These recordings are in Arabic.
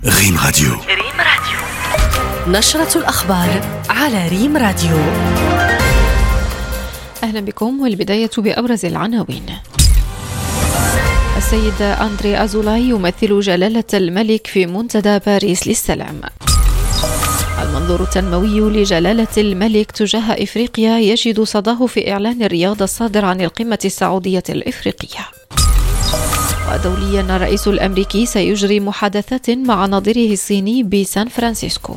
ريم راديو. نشرة الأخبار على ريم راديو. أهلا بكم، والبداية بأبرز العناوين. السيد أندري أزولاي يمثل جلالة الملك في منتدى باريس للسلام. المنظور التنموي لجلالة الملك تجاه إفريقيا يجد صداه في إعلان الرياض الصادر عن القمة السعودية الإفريقية. ودوليا الرئيس الأمريكي سيجري محادثات مع نظيره الصيني بسان فرانسيسكو.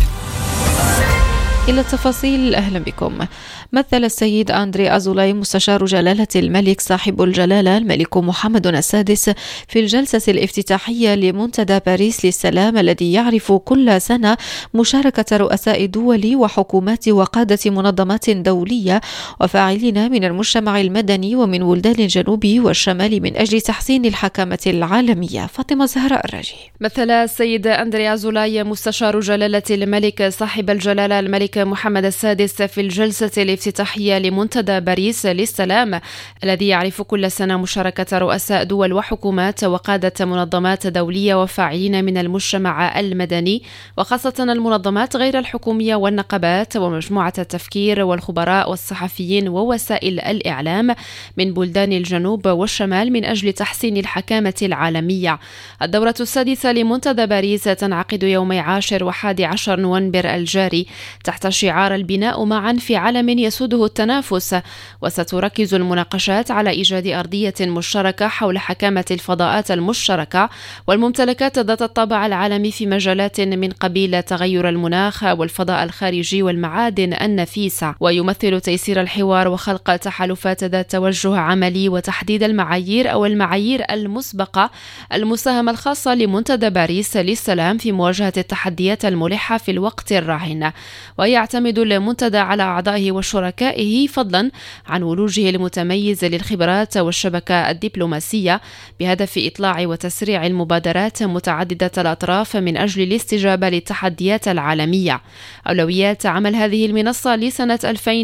إلى التفاصيل، أهلا بكم. مثل السيد أندري أزولاي مستشار جلالة الملك صاحب الجلالة الملك محمد السادس في الجلسة الافتتاحية لمنتدى باريس للسلام الذي يعرف كل سنة مشاركة رؤساء دول وحكومات وقادة منظمات دولية وفاعلين من المجتمع المدني ومن بلدان الجنوب والشمال من أجل تحسين الحكامة العالمية. فاطمة زهراء الرجي. مثل السيد أندري أزولاي مستشار جلالة الملك صاحب الجلالة الملك محمد السادس في الجلسة الافتتاحية لمنتدى باريس للسلام الذي يعرف كل سنة مشاركة رؤساء دول وحكومات وقادة منظمات دولية وفاعلين من المجتمع المدني وخاصة المنظمات غير الحكومية والنقابات ومجموعة التفكير والخبراء والصحفيين ووسائل الإعلام من بلدان الجنوب والشمال من أجل تحسين الحكامة العالمية. الدورة السادسة لمنتدى باريس تنعقد يومي 10 و11 نوفمبر الجاري تحت شعار البناء معا في عالم يسوده التنافس، وستركز المناقشات على إيجاد أرضية مشتركة حول حكامة الفضاءات المشتركة والممتلكات ذات الطابع العالمي في مجالات من قبيل تغير المناخ والفضاء الخارجي والمعادن النفيسة، ويمثل تيسير الحوار وخلق تحالفات ذات توجه عملي وتحديد المعايير أو المعايير المسبقة المساهمة الخاصة لمنتدى باريس للسلام في مواجهة التحديات الملحة في الوقت الراهن. ويعتمد المنتدى على أعضائه وشركائه فضلا عن ولوجه المتميز للخبرات والشبكة الدبلوماسية بهدف إطلاع وتسريع المبادرات متعددة الأطراف من أجل الاستجابة للتحديات العالمية. أولويات عمل هذه المنصة لسنة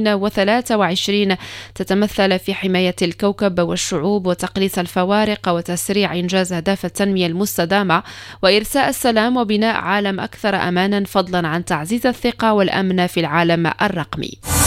2023 تتمثل في حماية الكوكب والشعوب وتقليص الفوارق وتسريع إنجاز أهداف التنمية المستدامة وإرساء السلام وبناء عالم أكثر أمانا فضلا عن تعزيز الثقة والأمن في العالم الرقمي.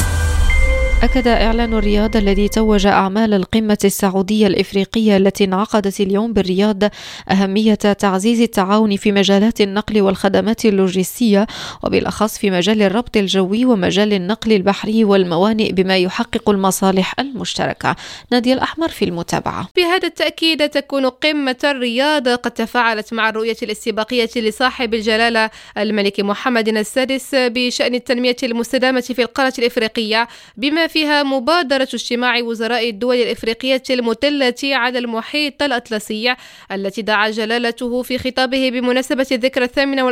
أكد إعلان الرياض الذي توج أعمال القمة السعودية الإفريقية التي انعقدت اليوم بالرياض أهمية تعزيز التعاون في مجالات النقل والخدمات اللوجستية وبالأخص في مجال الربط الجوي ومجال النقل البحري والموانئ بما يحقق المصالح المشتركة. نادية الأحمر في المتابعة. بهذا التأكيد تكون قمة الرياض قد تفاعلت مع الرؤية الاستباقية لصاحب الجلالة الملك محمد السادس بشأن التنمية المستدامة في القارة الإفريقية، بما فيها مبادرة اجتماع وزراء الدول الإفريقية المطلة على المحيط الأطلسي التي دعا جلالته في خطابه بمناسبة الذكرى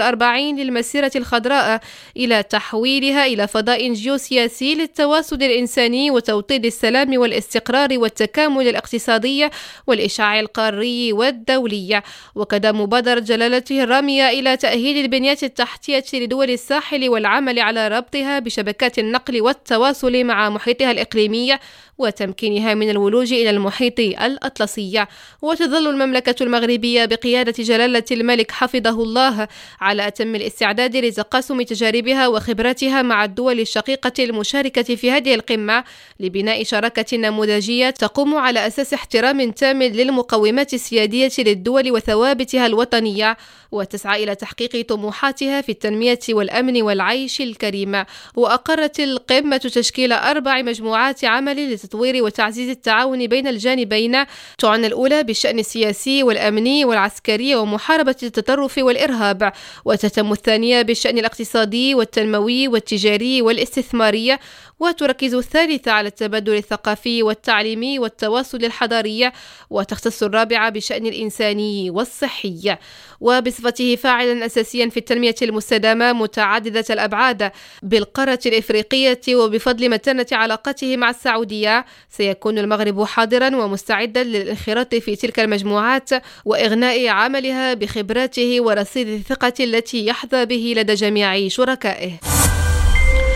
48 للمسيرة الخضراء إلى تحويلها إلى فضاء جيوسياسي للتواصل الإنساني وتوطيد السلام والاستقرار والتكامل الاقتصادي والإشعاع القاري والدولي. وكذا مبادرة جلالته الرامية إلى تأهيل البنيات التحتية لدول الساحل والعمل على ربطها بشبكات النقل والتواصل مع محيطها الإقليمي وتمكينها من الولوج إلى المحيط الأطلسي. وتظل المملكة المغربية بقيادة جلالة الملك حفظه الله على أتم الاستعداد لتقاسم تجاربها وخبراتها مع الدول الشقيقة المشاركة في هذه القمة لبناء شراكة نموذجية تقوم على أساس احترام تام للمقومات السيادية للدول وثوابتها الوطنية وتسعى إلى تحقيق طموحاتها في التنمية والأمن والعيش الكريم. وأقرت القمة تشكيل 4 مجموعات عمل لتطوير وتعزيز التعاون بين الجانبين، تعنى الأولى بالشأن السياسي والأمني والعسكري ومحاربة التطرف والإرهاب، وتهتم الثانية بالشأن الاقتصادي والتنموي والتجاري والاستثماري، وتركز الثالثة على التبادل الثقافي والتعليمي والتواصل الحضاري، وتختص الرابعة بالشأن الإنساني والصحي. وبصفته فاعلا أساسيا في التنمية المستدامة متعددة الأبعاد بالقارة الإفريقية وبفضل متانة علاقته مع السعودية، سيكون المغرب حاضرا ومستعدا للانخراط في تلك المجموعات وإغناء عملها بخبراته ورصيد الثقة التي يحظى به لدى جميع شركائه.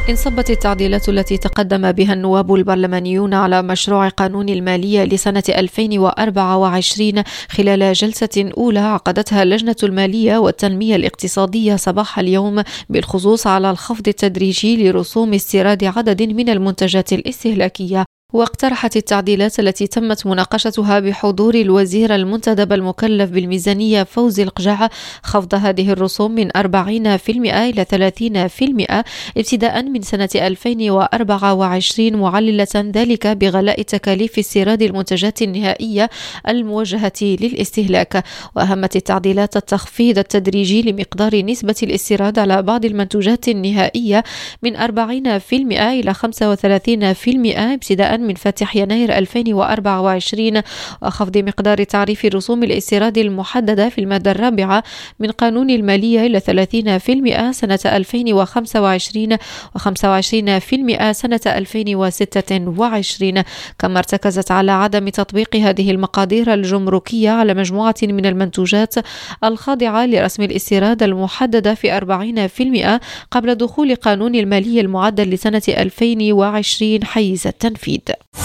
انصبت التعديلات التي تقدم بها النواب البرلمانيون على مشروع قانون المالية لسنة 2024 خلال جلسة أولى عقدتها اللجنة المالية والتنمية الاقتصادية صباح اليوم بالخصوص على الخفض التدريجي لرسوم استيراد عدد من المنتجات الاستهلاكية. واقترحت التعديلات التي تمت مناقشتها بحضور الوزير المنتدب المكلف بالميزانية فوزي القجع خفض هذه الرسوم من 40% إلى 30% ابتداء من سنة 2024 معللة ذلك بغلاء تكاليف استيراد المنتجات النهائية الموجهة للاستهلاك. وأهمت التعديلات التخفيض التدريجي لمقدار نسبة الاستيراد على بعض المنتوجات النهائية من 40% إلى 35% ابتداء من فاتح يناير 2024 وخفض مقدار تعريف رسوم الاستيراد المحددة في المادة الرابعة من قانون المالية إلى 30% سنة 2025 و25% سنة 2026. كما ارتكزت على عدم تطبيق هذه المقادير الجمركية على مجموعة من المنتوجات الخاضعة لرسم الاستيراد المحددة في 40% قبل دخول قانون المالية المعدل لسنة 2020 حيز التنفيذ.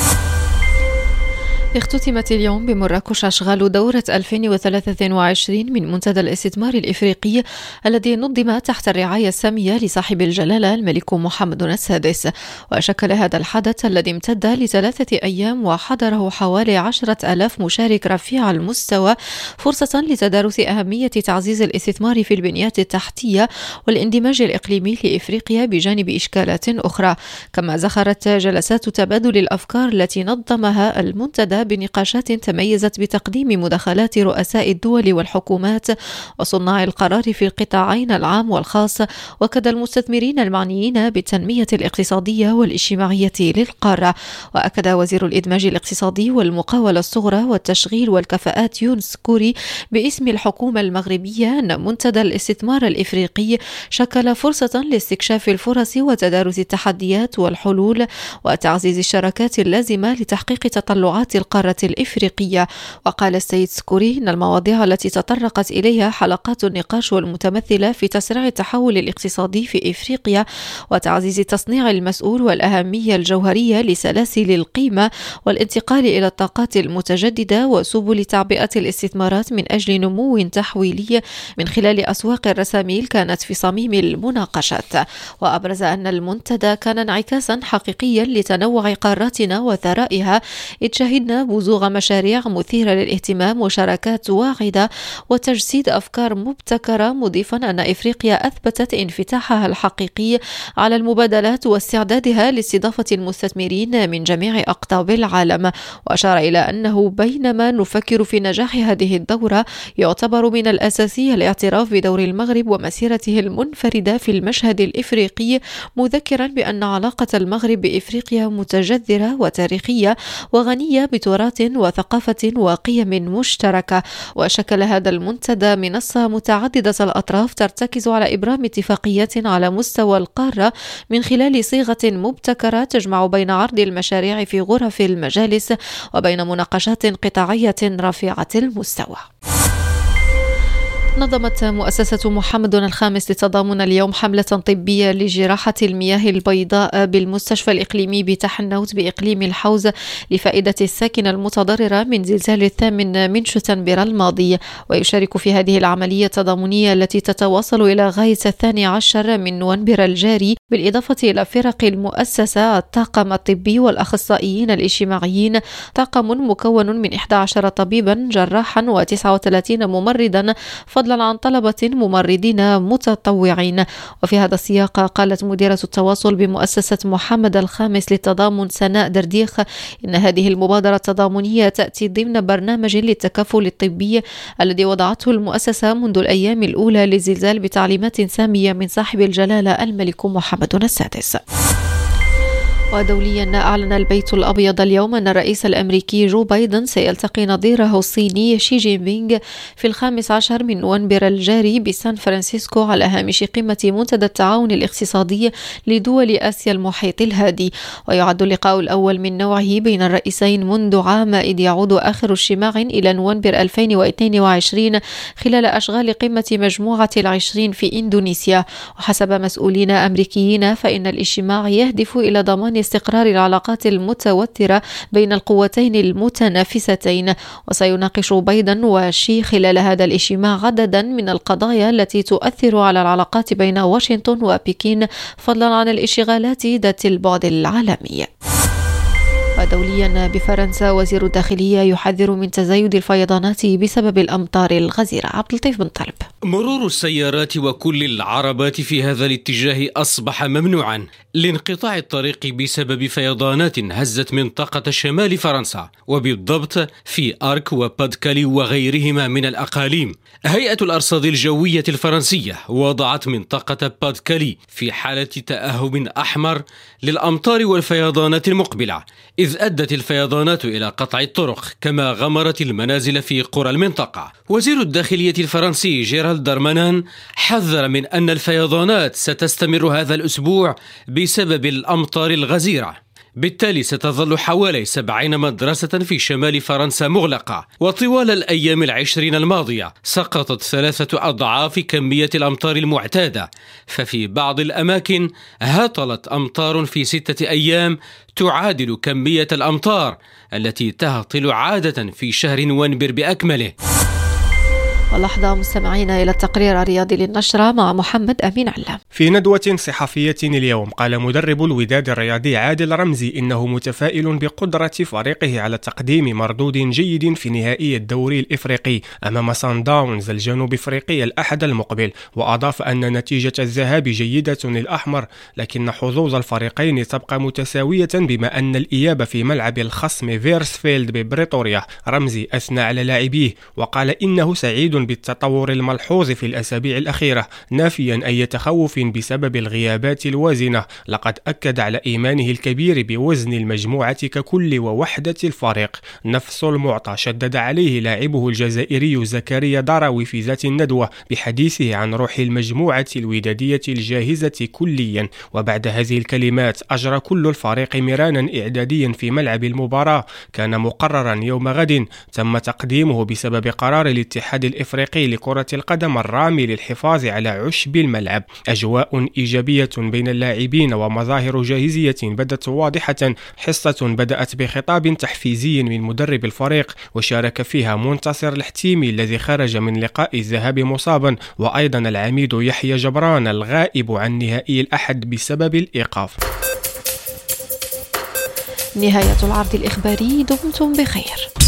اختتمت اليوم بمراكش أشغال دورة 2023 من منتدى الاستثمار الإفريقي الذي نظم تحت الرعاية السامية لصاحب الجلالة الملك محمد السادس. وشكل هذا الحدث الذي امتد ل3 أيام وحضره حوالي 10,000 مشارك رفيع المستوى فرصة لتدارس أهمية تعزيز الاستثمار في البنيات التحتية والاندماج الإقليمي لإفريقيا بجانب إشكالات أخرى. كما زخرت جلسات تبادل الأفكار التي نظمها المنتدى بنقاشات تميزت بتقديم مداخلات رؤساء الدول والحكومات وصناع القرار في القطاعين العام والخاص وكذا المستثمرين المعنيين بالتنمية الاقتصادية والاجتماعية للقارة. وأكد وزير الإدماج الاقتصادي والمقاولة الصغرى والتشغيل والكفاءات يونس كوري باسم الحكومة المغربية أن منتدى الاستثمار الإفريقي شكل فرصة لاستكشاف الفرص وتدارس التحديات والحلول وتعزيز الشراكات اللازمة لتحقيق تطلعات القارة الإفريقية. وقال السيد سكوري إن المواضيع التي تطرقت إليها حلقات النقاش والمتمثلة في تسريع التحول الاقتصادي في إفريقيا وتعزيز التصنيع المسؤول والأهمية الجوهرية لسلاسل القيمة والانتقال إلى الطاقات المتجددة وسبل تعبئة الاستثمارات من أجل نمو تحويلي من خلال أسواق الرساميل كانت في صميم المناقشات. وأبرز أن المنتدى كان انعكاسا حقيقيا لتنوع قاراتنا وثرائها، إذ شهدنا بزوغ مشاريع مثيرة للاهتمام وشراكات واعدة وتجسيد أفكار مبتكرة، مضيفا أن إفريقيا أثبتت انفتاحها الحقيقي على المبادلات واستعدادها لاستضافة المستثمرين من جميع أقطاب العالم. وأشار إلى أنه بينما نفكر في نجاح هذه الدورة يعتبر من الأساسي الاعتراف بدور المغرب ومسيرته المنفردة في المشهد الإفريقي، مذكرا بأن علاقة المغرب بإفريقيا متجذرة وتاريخية وغنية بتراث وثقافة وقيم مشتركة. وشكل هذا المنتدى منصة متعددة الأطراف ترتكز على إبرام اتفاقيات على مستوى القارة من خلال صيغة مبتكرة تجمع بين عرض المشاريع في غرف المجالس وبين مناقشات قطاعية رفيعة المستوى. نظمت مؤسسة محمد الخامس للتضامن اليوم حملة طبية لجراحة المياه البيضاء بالمستشفى الإقليمي بتحنوت بإقليم الحوز لفائدة الساكنة المتضررة من زلزال 8 من شتنبر الماضي. ويشارك في هذه العملية التضامنية التي تتواصل إلى غاية 12 من نوفمبر الجاري بالإضافة إلى فرق المؤسسة الطاقم الطبي والأخصائيين الاجتماعيين، طاقم مكون من 11 طبيبا جراحا و39 ممرضا فضلا عن طلبة ممرضين متطوعين. وفي هذا السياق قالت مديرة التواصل بمؤسسة محمد الخامس للتضامن سناء درديخ إن هذه المبادرة التضامنية تأتي ضمن برنامج للتكافل الطبي الذي وضعته المؤسسة منذ الأيام الأولى للزلزال بتعليمات سامية من صاحب الجلالة الملك محمد السادس. ودوليا أعلن البيت الأبيض اليوم أن الرئيس الأمريكي جو بايدن سيلتقي نظيره الصيني شي جين بينغ في 15 من نوفمبر الجاري بسان فرانسيسكو على هامش قمة منتدى التعاون الاقتصادي لدول آسيا المحيط الهادي. ويعد اللقاء الأول من نوعه بين الرئيسين منذ عام، إذ يعود آخر اجتماع إلى نوفمبر 2022 خلال أشغال قمة مجموعة ال20 في إندونيسيا. وحسب مسؤولين أمريكيين فإن الاجتماع يهدف إلى ضمان استقرار العلاقات المتوترة بين القوتين المتنافستين. وسيناقش بايدن وشي خلال هذا الاجتماع عددا من القضايا التي تؤثر على العلاقات بين واشنطن وبكين، فضلا عن الاشتغالات ذات البعد العالمي. ودوليا بفرنسا وزير الداخلية يحذر من تزايد الفيضانات بسبب الأمطار الغزيرة. عبد اللطيف بن طلب. مرور السيارات وكل العربات في هذا الاتجاه أصبح ممنوعا لانقطاع الطريق بسبب فيضانات هزت منطقة شمال فرنسا، وبالضبط في أرك وبادكالي وغيرهما من الأقاليم. هيئة الأرصاد الجوية الفرنسية وضعت منطقة بادكالي في حالة تأهب أحمر للأمطار والفيضانات المقبلة، إذ أدت الفيضانات إلى قطع الطرق كما غمرت المنازل في قرى المنطقة. وزير الداخلية الفرنسي جيرالد دارمانان حذر من أن الفيضانات ستستمر هذا الأسبوع بسبب الأمطار الغزيرة، بالتالي ستظل حوالي 70 مدرسة في شمال فرنسا مغلقة. وطوال الأيام 20 الماضية سقطت 3 أضعاف كمية الأمطار المعتادة، ففي بعض الأماكن هطلت أمطار في 6 أيام تعادل كمية الأمطار التي تهطل عادة في شهر نوفمبر بأكمله. ولحظة مستمعينا إلى التقرير الرياضي للنشرة مع محمد أمين علام. في ندوة صحفية اليوم قال مدرب الوداد الرياضي عادل رمزي إنه متفائل بقدرة فريقه على تقديم مردود جيد في نهائي الدوري الإفريقي أمام سان داونز الجنوب إفريقي الأحد المقبل. وأضاف أن نتيجة الذهاب جيدة للأحمر، لكن حظوظ الفريقين تبقى متساوية بما أن الإياب في ملعب الخصم فيرسفيلد ببريطوريا. رمزي أثنى على لاعبيه وقال إنه سعيد بالتطور الملحوظ في الأسابيع الأخيرة، نافيا أي تخوف بسبب الغيابات الوازنة. لقد أكد على إيمانه الكبير بوزن المجموعة ككل ووحدة الفريق. نفس المعطى شدد عليه لاعبه الجزائري زكريا دراوي في ذات الندوة بحديثه عن روح المجموعة الودادية الجاهزة كليا. وبعد هذه الكلمات أجرى كل الفريق مرانا إعداديا في ملعب المباراة كان مقررا يوم غد تم تقديمه بسبب قرار الاتحاد الإفريقي لكرة القدم الرامي للحفاظ على عشب الملعب. أجواء إيجابية بين اللاعبين ومظاهر جاهزية بدت واضحة. حصة بدأت بخطاب تحفيزي من مدرب الفريق وشارك فيها منتصر الحتيمي الذي خرج من لقاء الذهاب مصابا، وأيضا العميد يحيى جبران الغائب عن نهائي الأحد بسبب الإيقاف. نهاية العرض الإخباري، دمتم بخير.